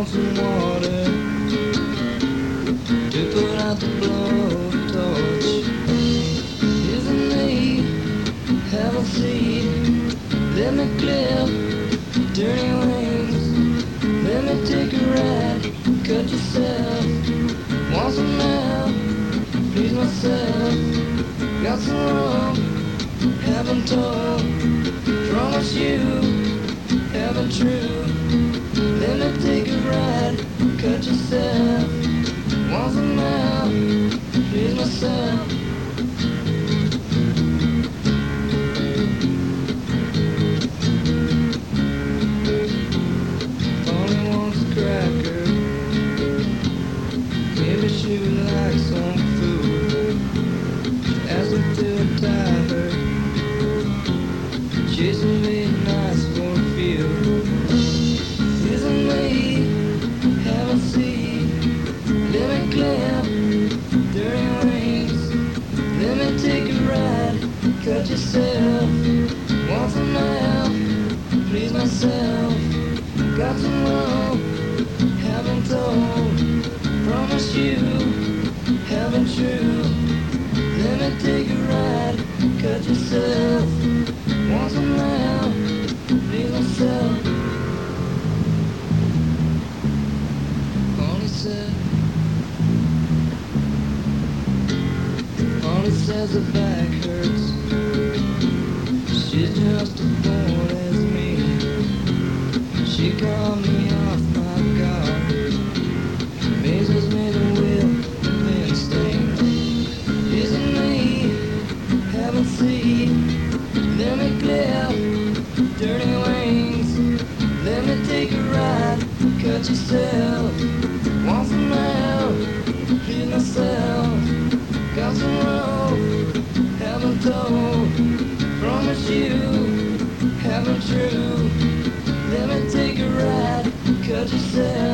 some water to put out the blowtorch. Isn't me, have a seat, let me clip dirty wings, let me take a ride, cut yourself, want some help, please myself, got some rum, haven't told, promise you, haven't true, let me take a ride, cut yourself, want some help, please myself. She would like some food. Asked her to tie her. Chasing me nice for a few. Isn't me, have a seat. Let me clap dirty wings. Let me take a ride. Cut yourself. Want some help? Please myself. Got some love. Haven't told. Promise you, haven't true. Let me take a ride, cut yourself. Want some help, please myself. Polly says her back hurts. She's just as bored as me. She called me off my guard. Mazes made a wheel and sting. Isn't me, haven't seen. Let me clip dirty wings. Let me take a ride, cut yourself. Want some help, please myself. Got some rope, haven't told. Promise you, haven't true. Let me take a ride, cut yourself.